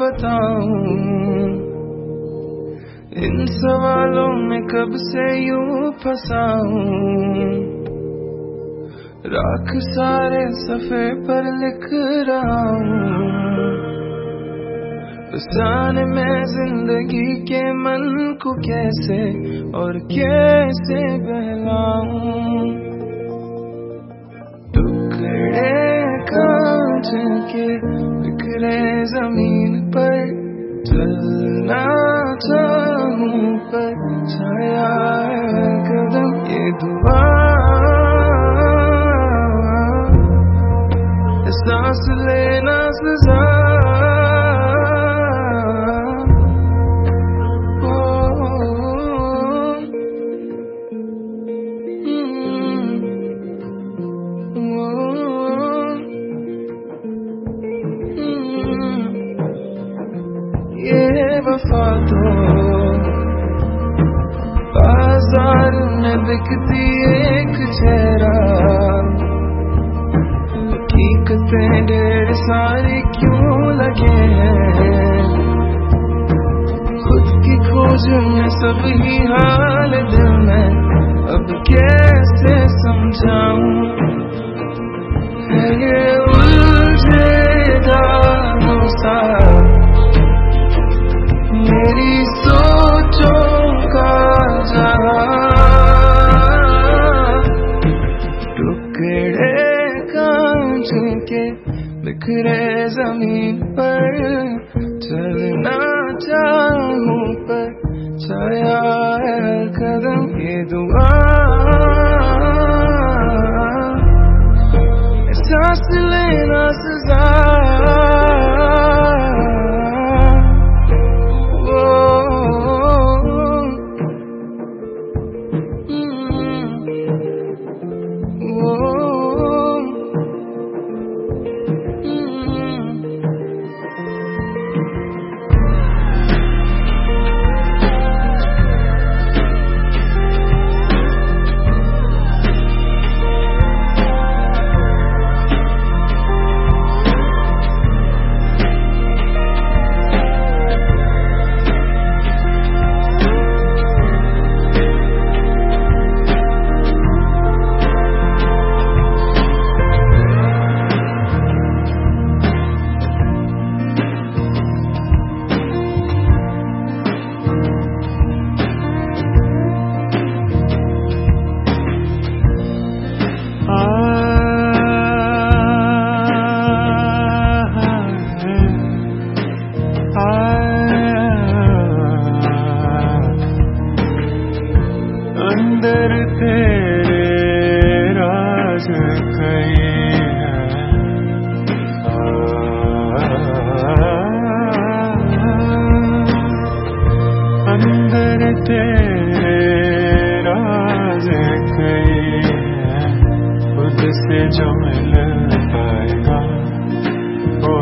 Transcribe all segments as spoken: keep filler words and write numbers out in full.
बताऊं, इन सवालों में कब से यूं फंसा हूं। राख सारे सफ़े पर लिख रहा हूं, जाने मैं जिंदगी के मन को कैसे और कैसे बहलाऊं। टुकड़े कांच के बिखरे जमीन पर चलना चाहूं, पर छाया है कदम ये दुआ। सांस लेना सजा, ये वफा तो बाजार में बिकती एक चेहरा, हकीकतें ढेर सारी क्यों लगे हैं। खुद की खोज में सब ही हाल दिल में अब कैसे समझाऊं। है ये उलझे दानों सा मेरी सोचों का जहां। टुकड़े कांच के बिखरे जमीन पर चलना चाहूं, पर छाया है कदम ये दुआ। सांस लेना सजा, अंदर तेरे राज कई हैं। अंदर तेरे राज कई हैं, खुद से जो मिल पाएगा वो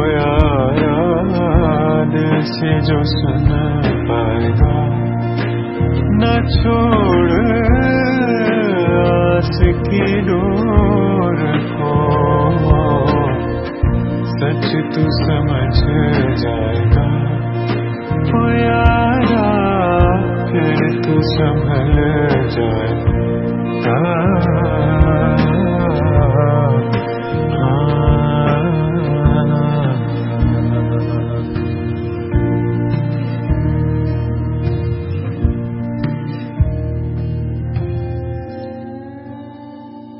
याद से जो सुन पाएगा। न छोड़ आस की डोर को, सच तू समझ जाएगा। ओ यारा फिर तू संभल जाएगा।